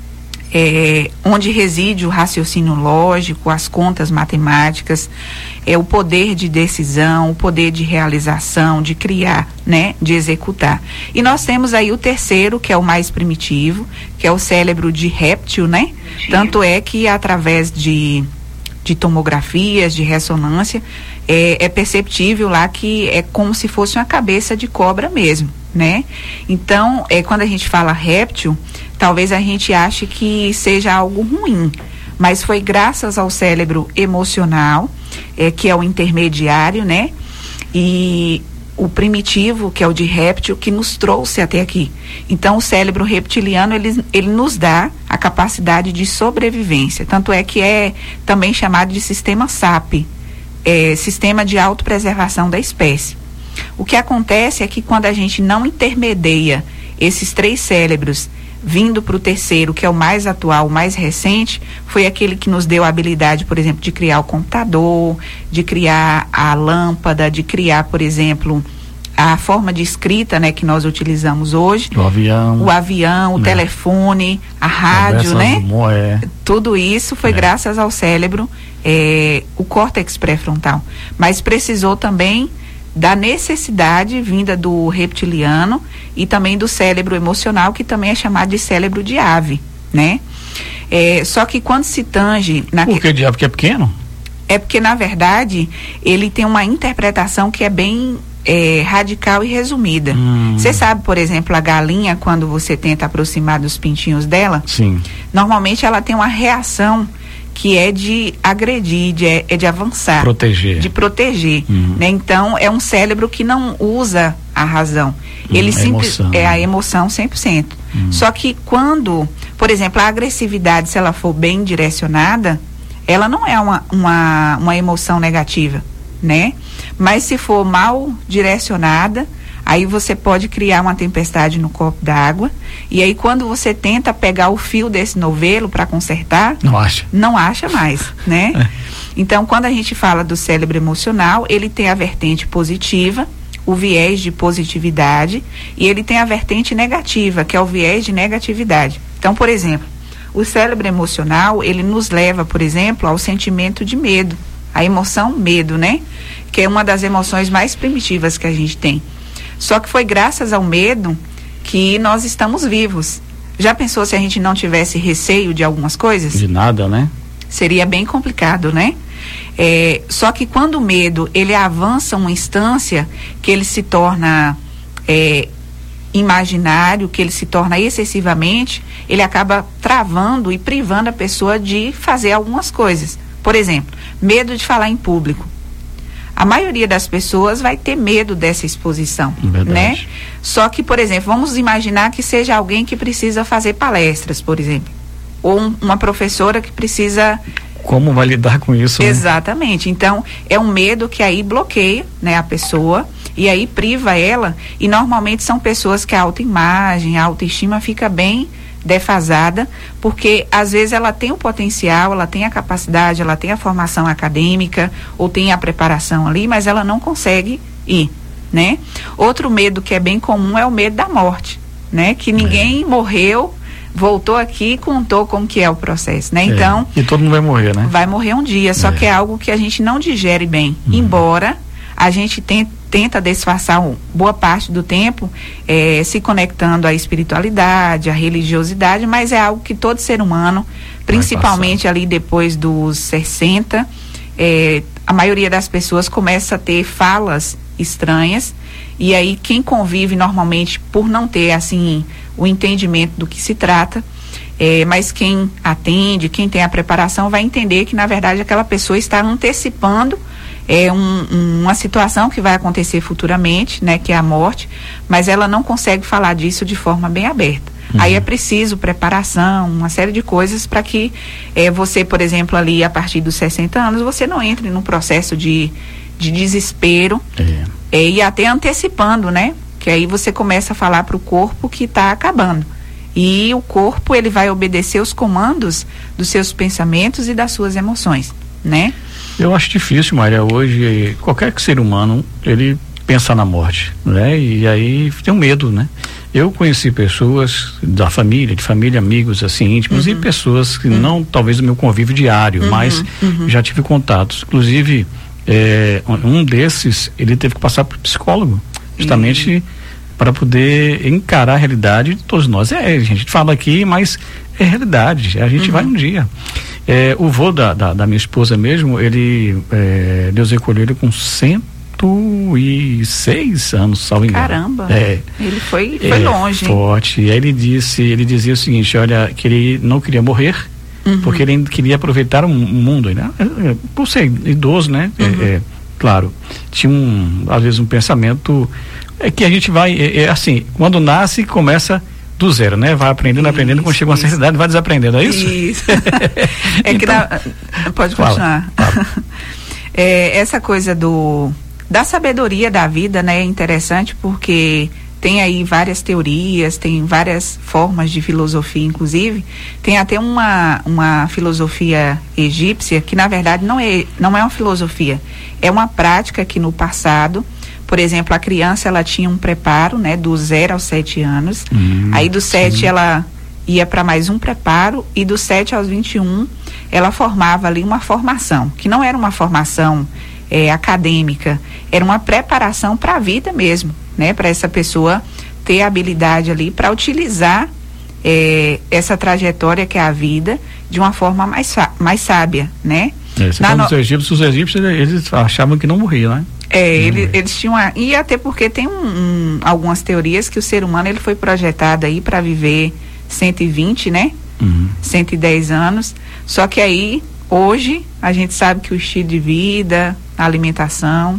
é, onde reside o raciocínio lógico, as contas matemáticas, é o poder de decisão, o poder de realização, de criar, né, de executar. E nós temos aí o terceiro, que é o mais primitivo, que é o cérebro de réptil, né? Tanto é que através de de tomografias, de ressonância, é, é perceptível lá que é como se fosse uma cabeça de cobra mesmo, né? Então, é, quando a gente fala réptil, talvez a gente ache que seja algo ruim, mas foi graças ao cérebro emocional, é, que é o intermediário, né? E o primitivo, que é o de réptil, que nos trouxe até aqui. Então, o cérebro reptiliano, ele, ele nos dá a capacidade de sobrevivência. Tanto é que é também chamado de sistema S A P, é, Sistema de Autopreservação da Espécie. O que acontece é que quando a gente não intermedia esses três cérebros, vindo para o terceiro, que é o mais atual, o mais recente, foi aquele que nos deu a habilidade, por exemplo, de criar o computador, de criar a lâmpada, de criar, por exemplo, a forma de escrita, né, que nós utilizamos hoje. O avião. O avião, o né? telefone, a rádio, né? É. Tudo isso foi é. graças ao cérebro, é, o córtex pré-frontal. Mas precisou também da necessidade vinda do reptiliano e também do cérebro emocional, que também é chamado de cérebro de ave, né? É, só que quando se tange... Na Por que de ave? Porque é pequeno? É porque, na verdade, ele tem uma interpretação que é bem é, radical e resumida. Você hum. sabe, por exemplo, a galinha, quando você tenta aproximar dos pintinhos dela, sim, normalmente ela tem uma reação que é de agredir, de, é, é de avançar. Proteger. De proteger. Uhum. Né? Então, é um cérebro que não usa a razão. Ele Hum, sempre, emoção. é a emoção cem por cento. Uhum. Só que quando, por exemplo, a agressividade, se ela for bem direcionada, ela não é uma, uma, uma emoção negativa, né? Mas se for mal direcionada, aí você pode criar uma tempestade no copo d'água, e aí quando você tenta pegar o fio desse novelo para consertar, não acha. Não acha mais, né? É. Então, quando a gente fala do cérebro emocional, ele tem a vertente positiva, o viés de positividade, e ele tem a vertente negativa, que é o viés de negatividade. Então, por exemplo, o cérebro emocional, ele nos leva, por exemplo, ao sentimento de medo, a emoção medo, né? Que é uma das emoções mais primitivas que a gente tem. Só que foi graças ao medo que nós estamos vivos. Já pensou se a gente não tivesse receio de algumas coisas? De nada, né? Seria bem complicado, né? É, só que quando o medo, ele avança uma instância que ele se torna é, imaginário, que ele se torna excessivamente, ele acaba travando e privando a pessoa de fazer algumas coisas. Por exemplo, medo de falar em público. A maioria das pessoas vai ter medo dessa exposição, verdade, né? Só que, por exemplo, vamos imaginar que seja alguém que precisa fazer palestras, por exemplo, ou um, uma professora que precisa... Como vai lidar com isso? Exatamente. Né? Então, é um medo que aí bloqueia, né, a pessoa, e aí priva ela, e normalmente são pessoas que a autoimagem, a autoestima fica bem defasada, porque às vezes ela tem o potencial, ela tem a capacidade, ela tem a formação acadêmica ou tem a preparação ali, mas ela não consegue ir, né? Outro medo que é bem comum é o medo da morte, né? Que ninguém é. morreu, voltou aqui e contou como que é o processo, né? É. Então... E todo mundo vai morrer, né? Vai morrer um dia, só é. que é algo que a gente não digere bem, uhum. embora a gente tente tenta disfarçar um, boa parte do tempo é, se conectando à espiritualidade, à religiosidade, mas é algo que todo ser humano, principalmente ali depois dos sessenta, é, a maioria das pessoas começa a ter falas estranhas, e aí quem convive normalmente, por não ter assim o entendimento do que se trata, é, mas quem atende, quem tem a preparação vai entender que na verdade aquela pessoa está antecipando é um, um, uma situação que vai acontecer futuramente, né, que é a morte, mas ela não consegue falar disso de forma bem aberta. Uhum. Aí é preciso preparação, uma série de coisas para que é, você, por exemplo, ali a partir dos sessenta anos, você não entre num processo de, de desespero, é. É, e até antecipando, né, que aí você começa a falar para o corpo que está acabando. E o corpo, ele vai obedecer os comandos dos seus pensamentos e das suas emoções, né? Eu acho difícil, Maria, hoje qualquer ser humano, ele pensa na morte, né? E aí tem um medo, né? Eu conheci pessoas da família, de família, amigos assim íntimos, uhum. e pessoas que uhum. não, talvez do meu convívio diário, uhum. mas uhum. já tive contatos. Inclusive, é, um desses, ele teve que passar por psicólogo, justamente uhum. para poder encarar a realidade de todos nós. É, a gente fala aqui, mas é realidade, a gente uhum. vai um dia. É, o vô da, da, da minha esposa mesmo, ele, é, Deus recolheu ele com cento e seis anos, salvo engano. Caramba, é, ele foi, foi é, longe. Forte. E aí ele disse, ele dizia o seguinte, olha, que ele não queria morrer, uhum. porque ele queria aproveitar o mundo, né? Por ser idoso, né? Uhum. É, Claro. Tinha um, às vezes um pensamento é que a gente vai, é, é assim, quando nasce começa do zero, né? Vai aprendendo, isso, aprendendo, quando chega uma certa idade vai desaprendendo, é isso? Isso. é que então, na, pode continuar. Fala, fala. É, essa coisa do da sabedoria da vida, né? É interessante porque tem aí várias teorias, tem várias formas de filosofia, inclusive. Tem até uma, uma filosofia egípcia que, na verdade, não é, não é uma filosofia. É uma prática que, no passado, por exemplo, a criança, ela tinha um preparo, né? Do zero aos sete anos. Hum, aí, do sete, sim. ela ia para mais um preparo. E do sete aos vinte e um, ela formava ali uma formação. Que não era uma formação é, acadêmica. Era uma preparação para a vida mesmo. Né, para essa pessoa ter habilidade ali para utilizar é, essa trajetória que é a vida de uma forma mais, mais sábia, né? É, você no... os egípcios, os egípcios eles achavam que não morriam, né? É, ele, eles tinham a, e até porque tem um, um, algumas teorias que o ser humano ele foi projetado aí para viver cento e vinte, né? Uhum. cento e dez anos, só que aí hoje a gente sabe que o estilo de vida, a alimentação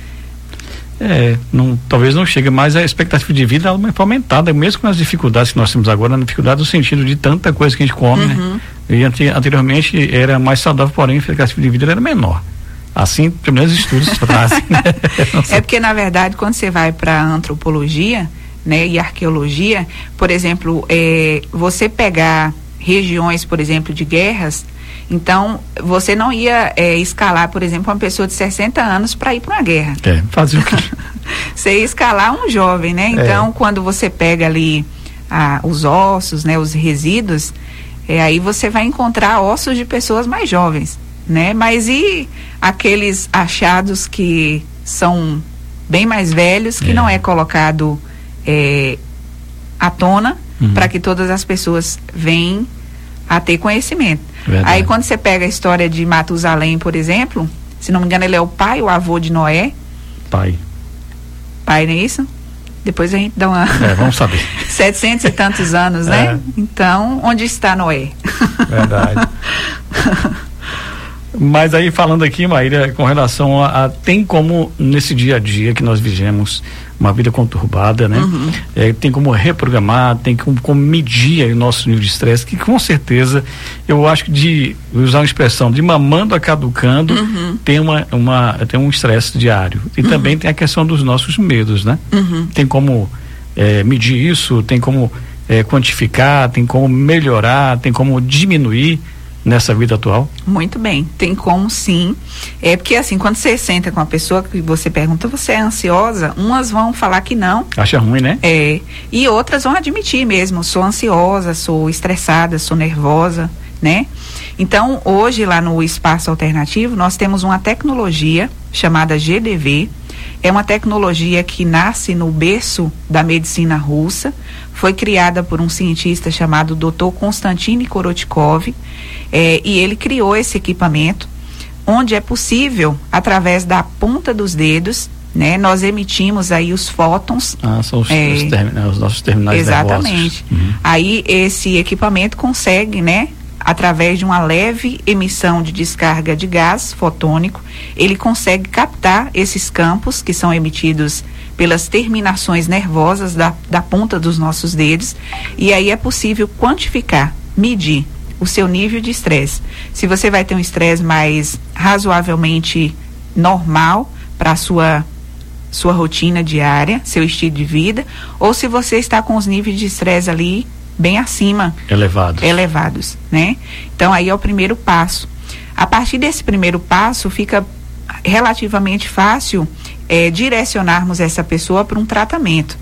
É, não, talvez não chegue, mas a expectativa de vida ela é aumentada, mesmo com as dificuldades que nós temos agora, na dificuldade no sentido de tanta coisa que a gente come, uhum. né? E ante, anteriormente era mais saudável, porém a expectativa de vida era menor. Assim, pelo menos estudos trazem. Né? É porque, na verdade, quando você vai para antropologia, né, e arqueologia, por exemplo, é, você pegar regiões, por exemplo, de guerras, então, você não ia é, escalar, por exemplo, uma pessoa de sessenta anos para ir para uma guerra. É, fazer o quê? Você ia escalar um jovem, né? Então, é. quando você pega ali ah, os ossos, né, os resíduos, é, aí você vai encontrar ossos de pessoas mais jovens, né? Mas e aqueles achados que são bem mais velhos, que é. não é colocado é, à tona, uhum. para que todas as pessoas venham a ter conhecimento. Verdade. Aí quando você pega a história de Matusalém, por exemplo, se não me engano ele é o pai ou avô de Noé. Pai. Pai, não é isso? Depois a gente dá uma... É, vamos saber. setecentos e tantos anos, né? É. Então, onde está Noé? Verdade. Mas aí falando aqui, Maíra, com relação a, a tem como nesse dia a dia que nós vivemos uma vida conturbada, né? Uhum. É, tem como reprogramar, tem como, como medir aí o nosso nível de estresse, que com certeza eu acho que de usar uma expressão de mamando a caducando, uhum. tem uma, uma tem um estresse diário e uhum. também tem a questão dos nossos medos, né? Uhum. Tem como é, medir isso, tem como é, quantificar, tem como melhorar, tem como diminuir nessa vida atual? Muito bem, tem como sim. É porque assim, quando você senta com a pessoa que você pergunta, você é ansiosa? Umas vão falar que não. Acha ruim, né? É. E outras vão admitir mesmo, sou ansiosa, sou estressada, sou nervosa, né? Então, hoje lá no Espaço Alternativo, nós temos uma tecnologia chamada G D V. É uma tecnologia que nasce no berço da medicina russa. Foi criada por um cientista chamado doutor Konstantin Korotkov. É, e ele criou esse equipamento, onde é possível, através da ponta dos dedos, né, nós emitimos aí os fótons. Ah, são os, é, os, termi- os nossos terminais exatamente. Uhum. Aí esse equipamento consegue, né, através de uma leve emissão de descarga de gás fotônico, ele consegue captar esses campos que são emitidos pelas terminações nervosas da, da ponta dos nossos dedos, e aí é possível quantificar, medir o seu nível de estresse. Se você vai ter um estresse mais razoavelmente normal para a sua, sua rotina diária, seu estilo de vida, ou se você está com os níveis de estresse ali bem acima. Elevados. Elevados, né? Então aí é o primeiro passo. A partir desse primeiro passo, fica relativamente fácil é, direcionarmos essa pessoa para um tratamento.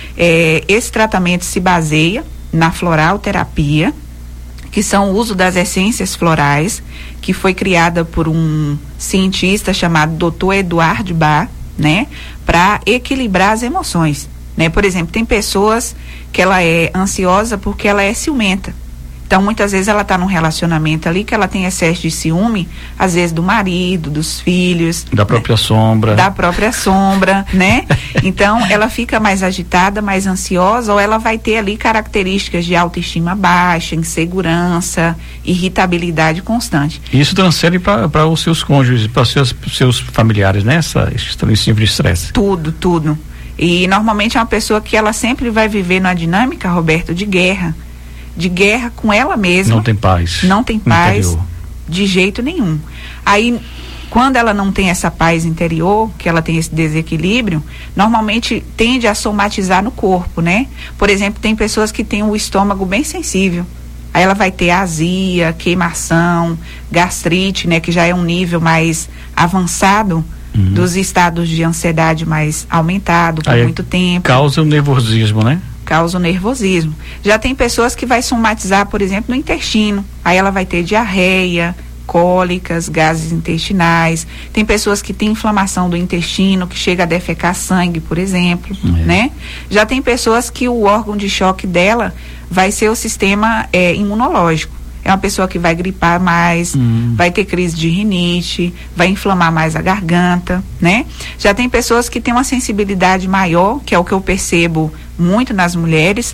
É, esse tratamento se baseia na floral terapia, que são o uso das essências florais, que foi criada por um cientista chamado doutor Eduard Bach, né, para equilibrar as emoções, né? Por exemplo, tem pessoas que ela é ansiosa porque ela é ciumenta. Então, muitas vezes ela está num relacionamento ali que ela tem excesso de ciúme, às vezes do marido, dos filhos. Da própria né? sombra. Da própria sombra, né? Então, ela fica mais agitada, mais ansiosa, ou ela vai ter ali características de autoestima baixa, insegurança, irritabilidade constante. E isso transfere para os seus cônjuges, para os seus, seus familiares, né? Essa, esse nível de estresse. Tudo, tudo. E normalmente é uma pessoa que ela sempre vai viver numa dinâmica, Roberto, de guerra. De guerra com ela mesma. Não tem paz. Não tem paz interior. De jeito nenhum. Aí, quando ela não tem essa paz interior, que ela tem esse desequilíbrio, normalmente tende a somatizar no corpo, né? Por exemplo, tem pessoas que têm o estômago bem sensível. Aí ela vai ter azia, queimação, gastrite, né? Que já é um nível mais avançado. Uhum. Dos estados de ansiedade mais aumentado por Aí muito tempo. Causa o nervosismo, né? Causa o nervosismo. Já tem pessoas que vai somatizar, por exemplo, no intestino. Aí ela vai ter diarreia, cólicas, gases intestinais. Tem pessoas que têm inflamação do intestino, que chega a defecar sangue, por exemplo, é. né? Já tem pessoas que o órgão de choque dela vai ser o sistema é, imunológico. É uma pessoa que vai gripar mais, hum. vai ter crise de rinite, vai inflamar mais a garganta, né? Já tem pessoas que têm uma sensibilidade maior, que é o que eu percebo muito nas mulheres,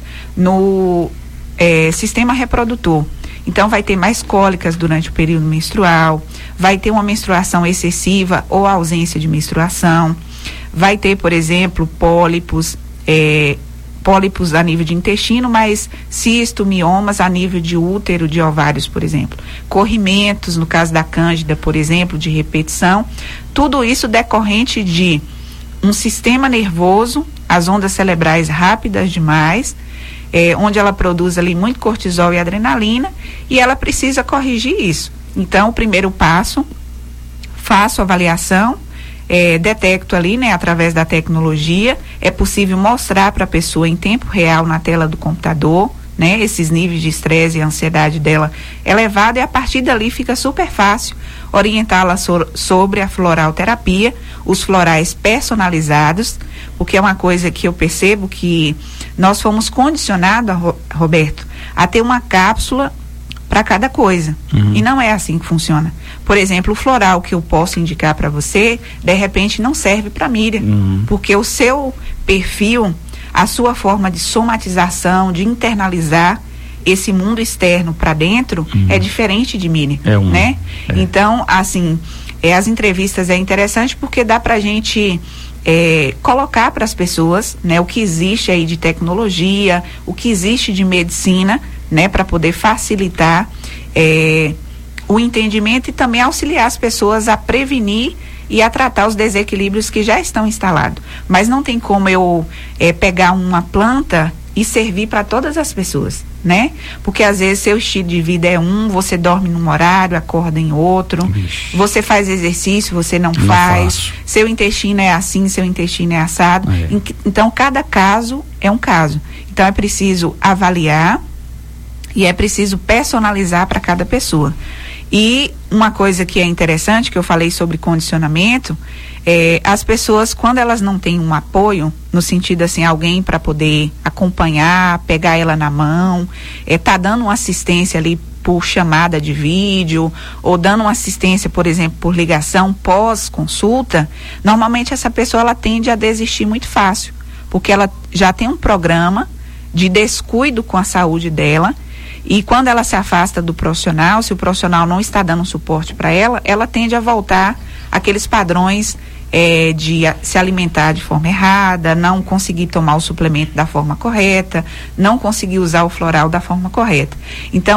no é, sistema reprodutor. Então, vai ter mais cólicas durante o período menstrual, vai ter uma menstruação excessiva ou ausência de menstruação, vai ter, por exemplo, pólipos, é, pólipos a nível de intestino, mas cisto, miomas a nível de útero, de ovários, por exemplo. Corrimentos, no caso da cândida, por exemplo, de repetição. Tudo isso decorrente de um sistema nervoso, as ondas cerebrais rápidas demais, é, onde ela produz ali muito cortisol e adrenalina, e ela precisa corrigir isso. Então, o primeiro passo, faço a avaliação, É, detecto ali, né, através da tecnologia, é possível mostrar para a pessoa em tempo real na tela do computador, né, esses níveis de estresse e ansiedade dela elevado, e a partir dali fica super fácil orientá-la so, sobre a floral terapia, os florais personalizados, porque é uma coisa que eu percebo que nós fomos condicionados, Roberto, a ter uma cápsula para cada coisa. Uhum. E não é assim que funciona. Por exemplo, o floral que eu posso indicar para você, de repente não serve para Miriam, uhum. porque o seu perfil, a sua forma de somatização, de internalizar esse mundo externo para dentro uhum. é diferente de Miriam, é um, né? É. Então, assim, é, as entrevistas é interessante porque dá pra gente é, colocar para as pessoas, né, o que existe aí de tecnologia, o que existe de medicina, né, para poder facilitar é, o entendimento e também auxiliar as pessoas a prevenir e a tratar os desequilíbrios que já estão instalados. Mas não tem como eu é, pegar uma planta e servir para todas as pessoas, né? Porque às vezes seu estilo de vida é um, você dorme num horário, acorda em outro, Ixi. Você faz exercício, você não, não faz, faço. Seu intestino é assim, seu intestino é assado. É. Então, cada caso é um caso. Então, é preciso avaliar e é preciso personalizar para cada pessoa. E uma coisa que é interessante, que eu falei sobre condicionamento, é, as pessoas, quando elas não têm um apoio, no sentido assim, alguém para poder acompanhar, pegar ela na mão, é, tá dando uma assistência ali por chamada de vídeo, ou dando uma assistência, por exemplo, por ligação pós-consulta, normalmente essa pessoa ela tende a desistir muito fácil, porque ela já tem um programa de descuido com a saúde dela. E quando ela se afasta do profissional, se o profissional não está dando suporte para ela, ela tende a voltar àqueles padrões é, de a, se alimentar de forma errada, não conseguir tomar o suplemento da forma correta, não conseguir usar o floral da forma correta. Então,